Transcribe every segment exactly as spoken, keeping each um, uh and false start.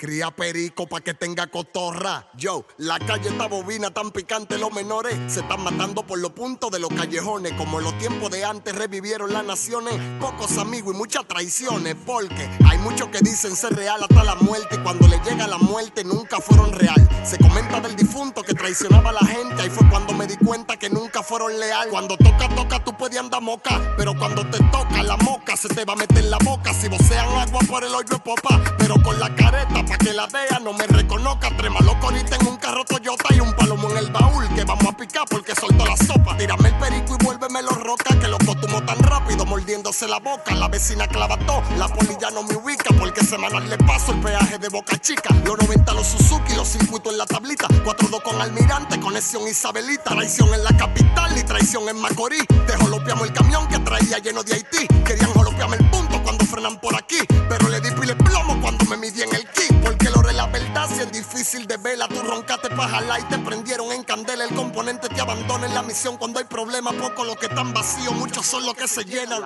Cría perico pa' que tenga cotorra. Yo, la calle está bobina, tan picante los menores se están matando por los puntos de los callejones. Como en los tiempos de antes revivieron las naciones. Pocos amigos y muchas traiciones. Porque hay muchos que dicen ser real hasta la muerte. Y cuando le llega la muerte nunca fueron real. Se comenta del difunto que traicionaba a la gente. Ahí fue cuando me di cuenta que nunca fueron leal. Cuando toca, toca, tú puedes andar moca. Pero cuando te toca la moca se te va a meter en la boca. Si vocean agua por el hoyo de popa. Pero con la careta pa' que la vea no me reconozca. Tres malos coritas en un carro Toyota y un palomo en el baúl que vamos a picar porque soltó la sopa. Tírame el perico y vuélveme los rocas que los costumo tan rápido mordiéndose la boca. La vecina clava todo, la poli ya no me ubica porque semanal le paso el peaje de Boca Chica. Los noventa los Suzuki, los circuitos en la tablita. cuatro dos con Almirante, conexión Isabelita. Traición en la capital y traición en Macorís. Te jolopeamos el camión que traía lleno de Haití. Querían jolopearme el punto cuando frenan por aquí, pero le di pile plomo cuando me midí en el kick. Porque lo de la verdad si es difícil de verla. Tú roncaste pa' jalar y te prendieron en candela. El componente te abandona en la misión cuando hay problemas. Pocos los que están vacíos, muchos son los que se llenan.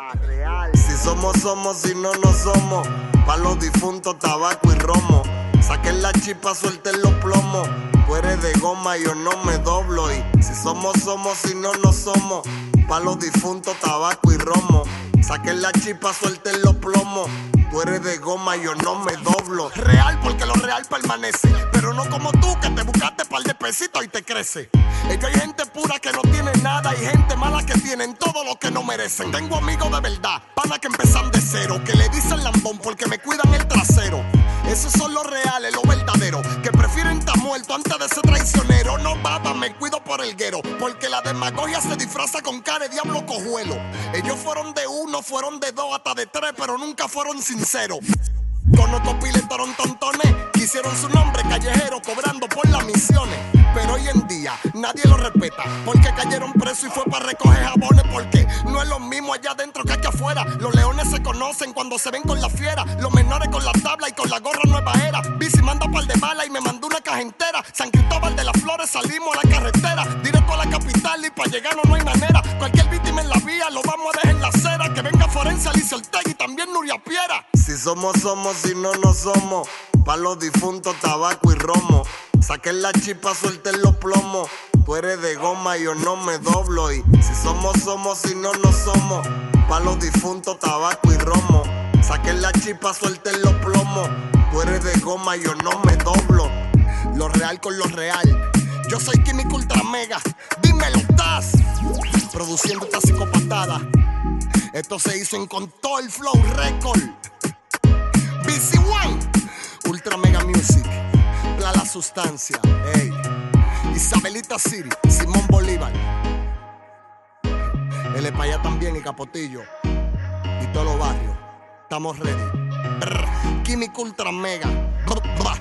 Si somos, somos, si no, no somos. Pa' los difuntos, tabaco y romo. Saquen la chispa, suelten los plomos. Tú eres de goma, yo no me doblo. Y si somos, somos, si no, no somos. Pa' los difuntos, tabaco y romo. Saquen la chispa, suelten los plomos. Tú eres de goma, yo no me doblo. Real porque lo real permanece. Pero no como tú que te buscaste par de pesitos y te crece. Es que hay gente pura que no tiene nada y gente mala que tienen todo lo que no merecen. Tengo amigos de verdad, pana que empezan de cero, que le dicen lambón porque me cuidan el trasero. Esos son los reales, los verdaderos, que prefieren estar muerto antes de ser traicionero. No baba, me cuido por el guero, porque la demagogia se disfraza con cara de diablo cojuelo. Ellos fueron de uno, fueron de dos, hasta de tres, pero nunca fueron sinceros. Conozco piles torontontones que hicieron su nombre callejero cobrando por las misiones. Pero hoy en día nadie lo respeta porque cayeron presos y fue para recoger jabones. Porque no es lo mismo allá adentro que aquí afuera. Los leones se conocen cuando se ven con la fiera. Los menores con la tabla y con la gorra nueva era. Bici manda par de bala y me mandó una caja entera. San Cristóbal de las Flores salimos a la carretera directo a la capital y para llegar no hay manera. Cualquier víctima en la vía lo vamos a dejar en la acera. Que venga Forense, Alicia Ortega y también Nuria Piera. Si somos, somos, si no, no somos. Pa' los difuntos, tabaco y romo. Saquen la chispa, suelten los plomos. Tú eres de goma, yo no me doblo. Y si somos, somos, si no, no somos. Pa' los difuntos, tabaco y romo. Saquen la chispa, suelten los plomos. Tú eres de goma, yo no me doblo. Lo real con lo real. Yo soy Químico Ultra Mega. Dímelo, estás produciendo esta psicopatada. Esto se hizo en Con Todo el Flow Record. B C One, Ultra Mega Music, Pla La Sustancia, ey. Isabelita City, Simón Bolívar. El Espaya también y Capotillo. Y todos los barrios. Estamos ready. Brr. Químico Ultra Mega. Brr, brr.